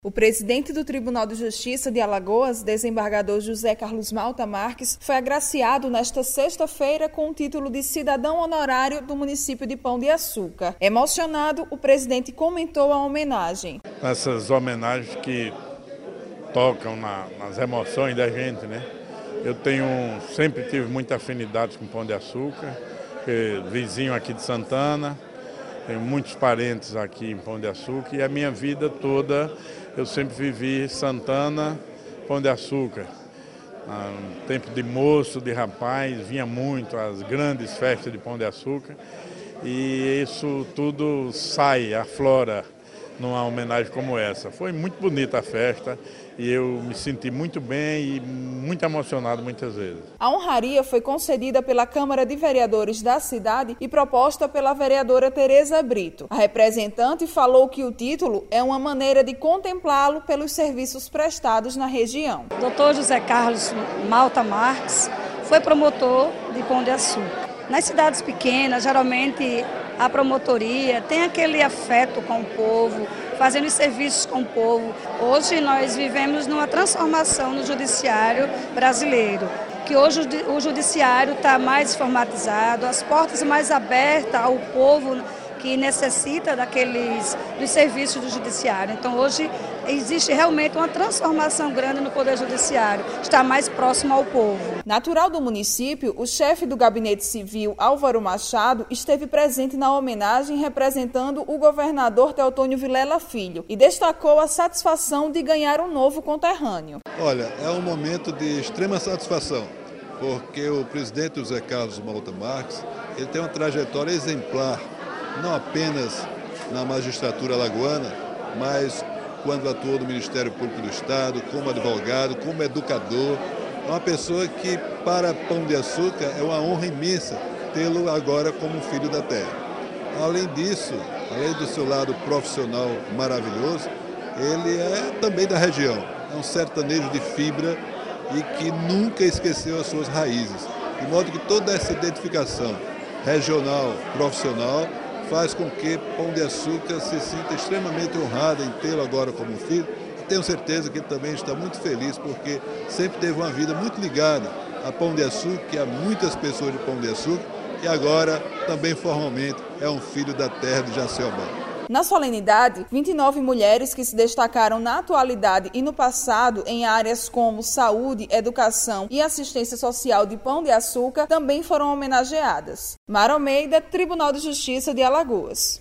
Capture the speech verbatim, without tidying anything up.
O presidente do Tribunal de Justiça de Alagoas, desembargador José Carlos Malta Marques, foi agraciado nesta sexta-feira com o título de cidadão honorário do município de Pão de Açúcar. Emocionado, o presidente comentou a homenagem. Essas homenagens que tocam na, nas emoções da gente, né? Eu tenho, sempre tive muita afinidade com Pão de Açúcar, vizinho aqui de Santana, tenho muitos parentes aqui em Pão de Açúcar e a minha vida toda eu sempre vivi Santana, Pão de Açúcar. No tempo de moço, de rapaz, vinha muito às grandes festas de Pão de Açúcar e isso tudo sai, aflora numa homenagem como essa. Foi muito bonita a festa e eu me senti muito bem e muito emocionado muitas vezes. A honraria foi concedida pela Câmara de Vereadores da cidade e proposta pela vereadora Tereza Brito. A representante falou que o título é uma maneira de contemplá-lo pelos serviços prestados na região. doutor José Carlos Malta Marques foi promotor de Pão de Açúcar. Nas cidades pequenas, geralmente a promotoria tem aquele afeto com o povo, fazendo os serviços com o povo. Hoje nós vivemos numa transformação no judiciário brasileiro, que hoje o judiciário está mais informatizado, as portas mais abertas ao povo que necessita daqueles dos serviços do judiciário. Então hoje existe realmente uma transformação grande no Poder Judiciário, está mais próximo ao povo. Natural do município, o chefe do Gabinete Civil, Álvaro Machado, esteve presente na homenagem representando o governador Teotônio Vilela Filho e destacou a satisfação de ganhar um novo conterrâneo. Olha, é um momento de extrema satisfação, porque o presidente José Carlos Malta Marques, ele tem uma trajetória exemplar, não apenas na magistratura alagoana, mas quando atuou no Ministério Público do Estado, como advogado, como educador. É uma pessoa que, para Pão de Açúcar, é uma honra imensa tê-lo agora como filho da terra. Além disso, além do seu lado profissional maravilhoso, ele é também da região. É um sertanejo de fibra e que nunca esqueceu as suas raízes. De modo que toda essa identificação regional, profissional, faz com que Pão de Açúcar se sinta extremamente honrada em tê-lo agora como filho. E tenho certeza que ele também está muito feliz, porque sempre teve uma vida muito ligada a Pão de Açúcar, e a muitas pessoas de Pão de Açúcar, e agora também formalmente é um filho da terra de Jaciobá. Na solenidade, vinte e nove mulheres que se destacaram na atualidade e no passado em áreas como saúde, educação e assistência social de Pão de Açúcar também foram homenageadas. Mara Almeida, Tribunal de Justiça de Alagoas.